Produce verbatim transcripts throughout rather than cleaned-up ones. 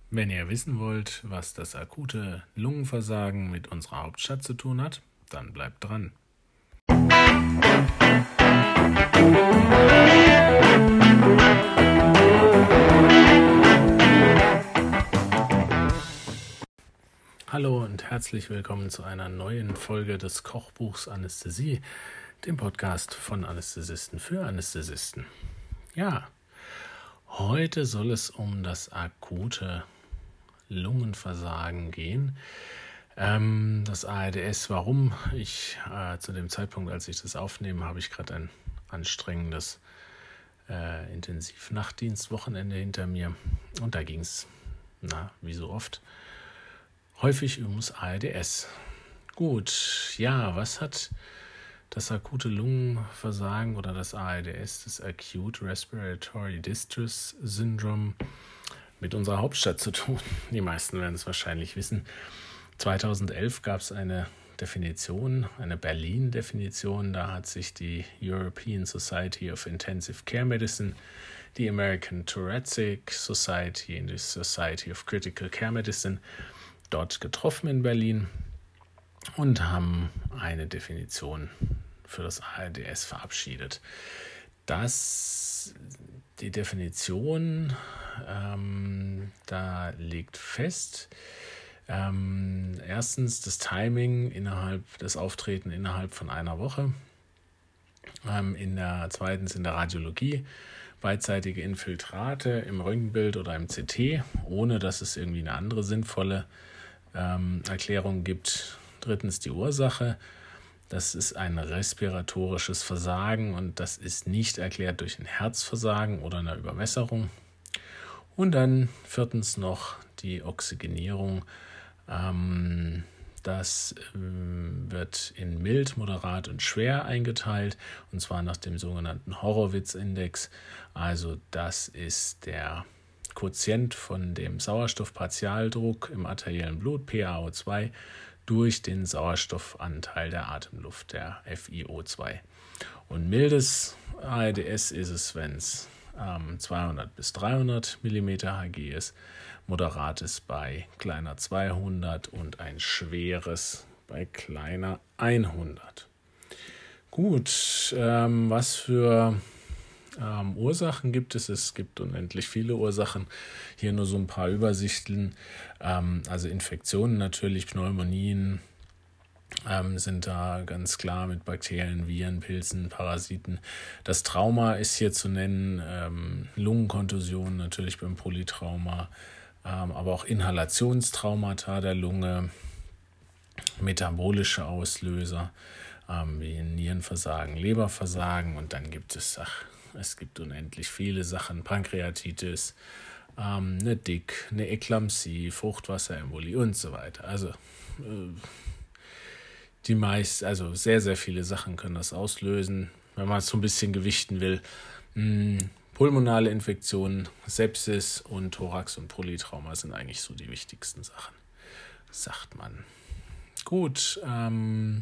Wenn ihr wissen wollt, was das akute Lungenversagen mit unserer Hauptstadt zu tun hat, dann bleibt dran. Hallo und herzlich willkommen zu einer neuen Folge des Kochbuchs Anästhesie, dem Podcast von Anästhesisten für Anästhesisten. Ja, heute soll es um das akute Lungenversagen gehen. Ähm, das A R D S, warum? Ich äh, zu dem Zeitpunkt, als ich das aufnehme, habe ich gerade ein anstrengendes äh, Intensivnachtdienstwochenende hinter mir. Und da ging es, na, wie so oft, häufig ums A R D S. Gut, ja, was hat das akute Lungenversagen oder das A R D S, das Acute Respiratory Distress Syndrome, mit unserer Hauptstadt zu tun? Die meisten werden es wahrscheinlich wissen. zweitausendelf gab es eine Definition, eine Berlin-Definition. Da hat sich die European Society of Intensive Care Medicine, die American Thoracic Society und die Society of Critical Care Medicine dort getroffen in Berlin und haben eine Definition für das A R D S verabschiedet. Das, die Definition, ähm, da liegt fest, ähm, erstens das Timing innerhalb des Auftreten innerhalb von einer Woche, ähm, in der zweitens in der Radiologie beidseitige Infiltrate im Röntgenbild oder im C T, ohne dass es irgendwie eine andere sinnvolle ähm, Erklärung gibt. Drittens die Ursache. Das ist ein respiratorisches Versagen und das ist nicht erklärt durch ein Herzversagen oder eine Überwässerung. Und dann viertens noch die Oxygenierung. Ähm, das ähm, wird in mild, moderat und schwer eingeteilt, und zwar nach dem sogenannten Horowitz-Index. Also das ist der Quotient von dem Sauerstoffpartialdruck im arteriellen Blut, P a O zwei, durch den Sauerstoffanteil der Atemluft, der F i O zwei. Und mildes A R D S ist es, wenn es ähm, zweihundert bis dreihundert Millimeter Hg ist, moderates bei kleiner zweihundert und ein schweres bei kleiner hundert. Gut, ähm, was für ähm, Ursachen gibt es? Es gibt unendlich viele Ursachen. Hier nur so ein paar Übersichten. Ähm, also Infektionen natürlich, Pneumonien ähm, sind da ganz klar mit Bakterien, Viren, Pilzen, Parasiten. Das Trauma ist hier zu nennen, ähm, Lungenkontusion natürlich beim Polytrauma, ähm, aber auch Inhalationstraumata der Lunge, metabolische Auslöser ähm, wie Nierenversagen, Leberversagen, und dann gibt es, ach, es gibt unendlich viele Sachen, Pankreatitis, ähm, eine Dick, eine Eklampsie, Fruchtwasserembolie und so weiter. Also äh, die meist, also sehr, sehr viele Sachen können das auslösen, wenn man es so ein bisschen gewichten will. Mh, pulmonale Infektionen, Sepsis und Thorax- und Polytrauma sind eigentlich so die wichtigsten Sachen, sagt man. Gut, ähm,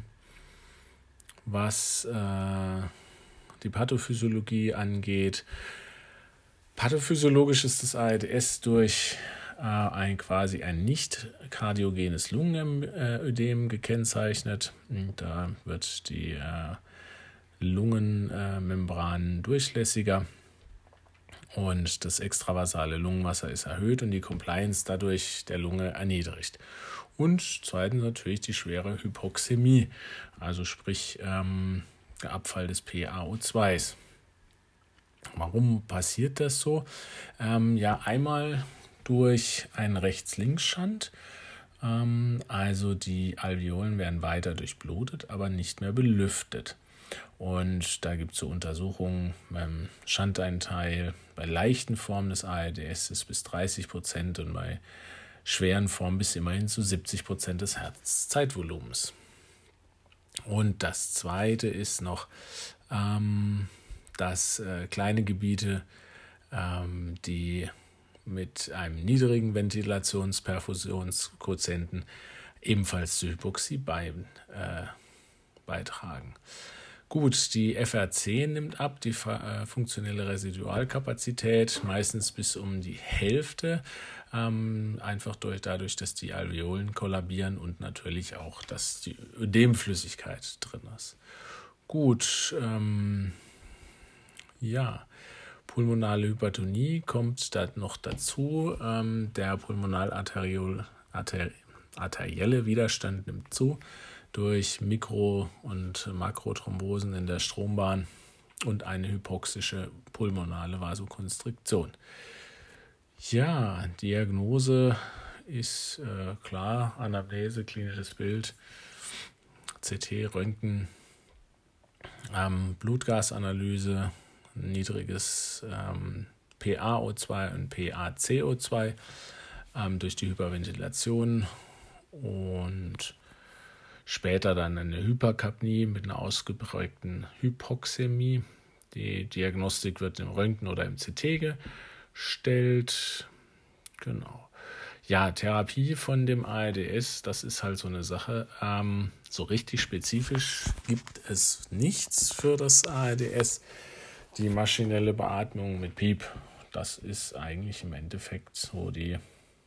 was äh, die Pathophysiologie angeht. Pathophysiologisch ist das A R D S durch äh, ein quasi ein nicht kardiogenes Lungenödem gekennzeichnet. Und da wird die äh, Lungenmembran äh, durchlässiger und das extravasale Lungenwasser ist erhöht und die Compliance dadurch der Lunge erniedrigt. Und zweitens natürlich die schwere Hypoxämie, also sprich ähm, der Abfall des P a O zwei. Warum passiert das so? Ähm, ja, einmal durch einen Rechts-Links-Schand. Ähm, also die Alveolen werden weiter durchblutet, aber nicht mehr belüftet. Und da gibt es so Untersuchungen beim Schandeinteil, bei leichten Formen des A R D S ist bis dreißig Prozent und bei schweren Formen bis immerhin zu siebzig Prozent des Herzzeitvolumens. Und das zweite ist noch, ähm, dass äh, kleine Gebiete, ähm, die mit einem niedrigen Ventilations-Perfusionsquotienten ebenfalls zur Hypoxie bei, äh, beitragen. Gut, die F R C nimmt ab, die äh, funktionelle Residualkapazität, meistens bis um die Hälfte, ähm, einfach durch, dadurch, dass die Alveolen kollabieren und natürlich auch, dass die Ödemflüssigkeit drin ist. Gut, ähm, ja, pulmonale Hypertonie kommt da noch dazu. Ähm, der pulmonalarterielle arter, arterielle Widerstand nimmt zu durch Mikro- und Makrothrombosen in der Strombahn und eine hypoxische pulmonale Vasokonstriktion. Ja, Diagnose ist äh, klar, Anamnese, klinisches Bild, C T, Röntgen, ähm, Blutgasanalyse, niedriges ähm, P a O zwei und P a C O zwei ähm, durch die Hyperventilation und später dann eine Hyperkapnie mit einer ausgeprägten Hypoxämie. Die Diagnostik wird im Röntgen oder im C T gestellt. Genau. Ja, Therapie von dem A R D S, das ist halt so eine Sache. Ähm, so richtig spezifisch gibt es nichts für das A R D S. Die maschinelle Beatmung mit Piep, das ist eigentlich im Endeffekt so die,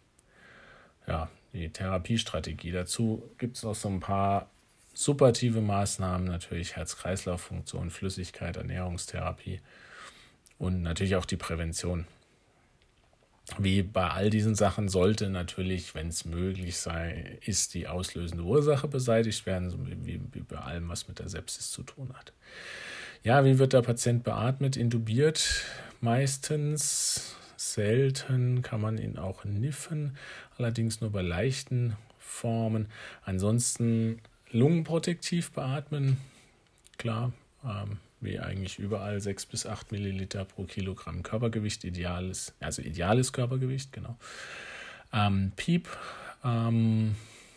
ja, die Therapiestrategie. Dazu gibt es noch so ein paar supportive Maßnahmen, natürlich Herz-Kreislauf-Funktion, Flüssigkeit, Ernährungstherapie und natürlich auch die Prävention. Wie bei all diesen Sachen sollte natürlich, wenn es möglich sei, ist die auslösende Ursache beseitigt werden, so wie, wie bei allem, was mit der Sepsis zu tun hat. Ja, wie wird der Patient beatmet? Intubiert meistens, selten kann man ihn auch niffen, allerdings nur bei leichten Formen. Ansonsten lungenprotektiv beatmen, klar, ähm, wie eigentlich überall sechs bis acht Milliliter pro Kilogramm Körpergewicht, ideales, also ideales Körpergewicht, genau. Ähm, Piep, ähm,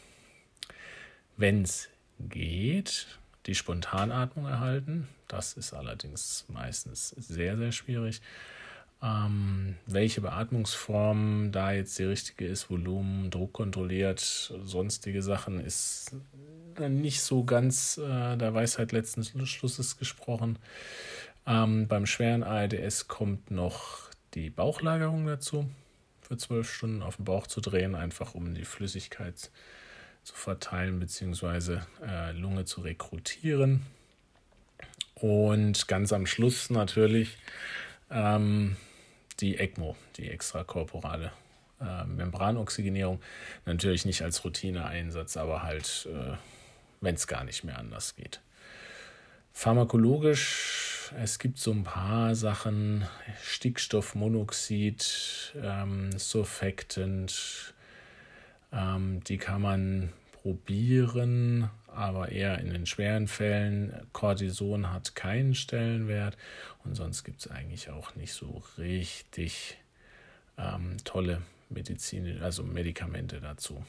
wenn es geht, die Spontanatmung erhalten. Das ist allerdings meistens sehr, sehr schwierig. Ähm, welche Beatmungsform da jetzt die richtige ist, Volumen, Druck kontrolliert, sonstige Sachen, ist dann nicht so ganz äh, der Weisheit letzten Schlusses gesprochen. Ähm, beim schweren A R D S kommt noch die Bauchlagerung dazu, für zwölf Stunden auf den Bauch zu drehen, einfach um die Flüssigkeit zu verteilen bzw. Äh, Lunge zu rekrutieren. Und ganz am Schluss natürlich ähm, die ECMO, die extrakorporale äh, Membranoxygenierung. Natürlich nicht als Routineeinsatz, aber halt, äh, wenn es gar nicht mehr anders geht. Pharmakologisch, es gibt so ein paar Sachen, Stickstoffmonoxid, ähm, Surfactant, ähm, die kann man probieren, aber eher in den schweren Fällen. Cortison hat keinen Stellenwert und sonst gibt es eigentlich auch nicht so richtig ähm, tolle Medizin, also Medikamente dazu.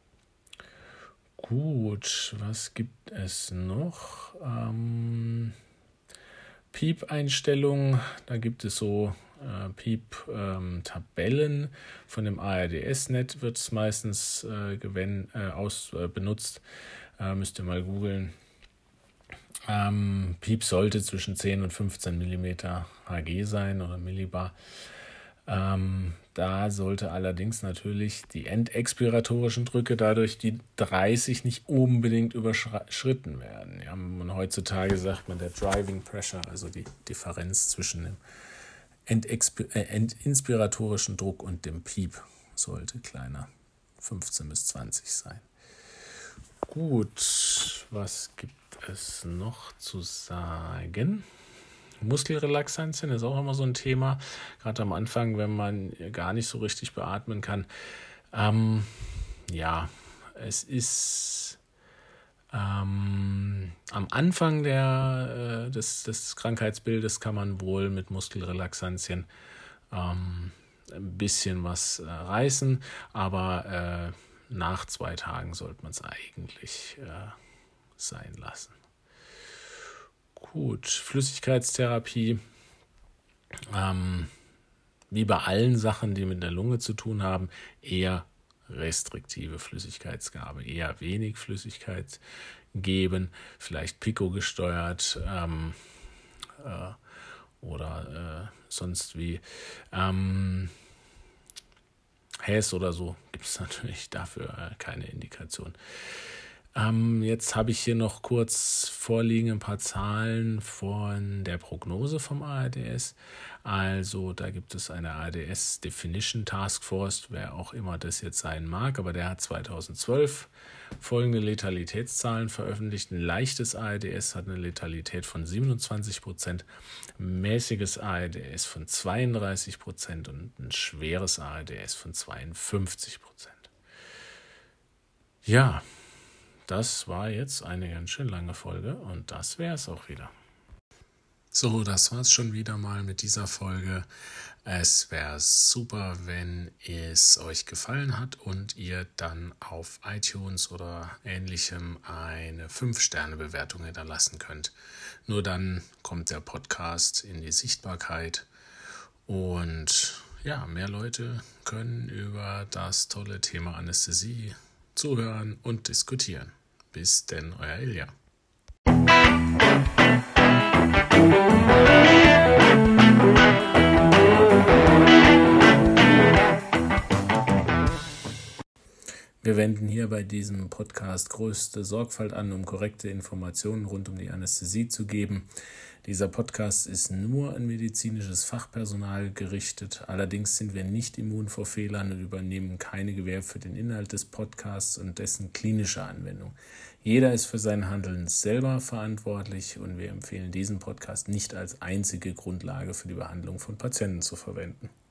Gut, was gibt es noch? Ähm, Piep-Einstellung, da gibt es so äh, Piep-Tabellen. Ähm, von dem A R D S-Net wird es meistens äh, gewinn, äh, aus, äh, benutzt. Äh, müsst ihr mal googeln. Ähm, Piep sollte zwischen zehn und fünfzehn Millimeter Hg sein oder Millibar. Ähm, da sollte allerdings natürlich die endexpiratorischen Drücke dadurch die dreißig nicht unbedingt überschritten werden. Ja, und heutzutage sagt man der Driving Pressure, also die Differenz zwischen dem Endexp- äh, endinspiratorischen Druck und dem Piep sollte kleiner, fünfzehn bis zwanzig sein. Gut, was gibt es noch zu sagen? Muskelrelaxantien ist auch immer so ein Thema, gerade am Anfang, wenn man gar nicht so richtig beatmen kann. Ähm, ja, es ist ähm, am Anfang der, äh, des, des Krankheitsbildes kann man wohl mit Muskelrelaxantien ähm, ein bisschen was äh, reißen, aber äh, nach zwei Tagen sollte man es eigentlich äh, sein lassen. Gut, Flüssigkeitstherapie, ähm, wie bei allen Sachen, die mit der Lunge zu tun haben, eher restriktive Flüssigkeitsgabe, eher wenig Flüssigkeit geben, vielleicht Pico gesteuert ähm, äh, oder äh, sonst wie ähm, Häs oder so, gibt es natürlich dafür äh, keine Indikation. Ähm, jetzt habe ich hier noch kurz vorliegen ein paar Zahlen von der Prognose vom A R D S. Also da gibt es eine A R D S Definition Task Force, wer auch immer das jetzt sein mag, aber der hat zweitausendzwölf folgende Letalitätszahlen veröffentlicht. Ein leichtes A R D S hat eine Letalität von siebenundzwanzig Prozent, mäßiges A R D S von zweiunddreißig Prozent und ein schweres A R D S von zweiundfünfzig Prozent. Ja, das war jetzt eine ganz schön lange Folge und das wäre es auch wieder. So, das war es schon wieder mal mit dieser Folge. Es wäre super, wenn es euch gefallen hat und ihr dann auf iTunes oder ähnlichem eine fünf Sterne Bewertung hinterlassen könnt. Nur dann kommt der Podcast in die Sichtbarkeit und ja, mehr Leute können über das tolle Thema Anästhesie zuhören und diskutieren. Bis denn, euer Ilja. Wir wenden hier bei diesem Podcast größte Sorgfalt an, um korrekte Informationen rund um die Anästhesie zu geben. Dieser Podcast ist nur an medizinisches Fachpersonal gerichtet. Allerdings sind wir nicht immun vor Fehlern und übernehmen keine Gewähr für den Inhalt des Podcasts und dessen klinische Anwendung. Jeder ist für sein Handeln selber verantwortlich und wir empfehlen diesen Podcast nicht als einzige Grundlage für die Behandlung von Patienten zu verwenden.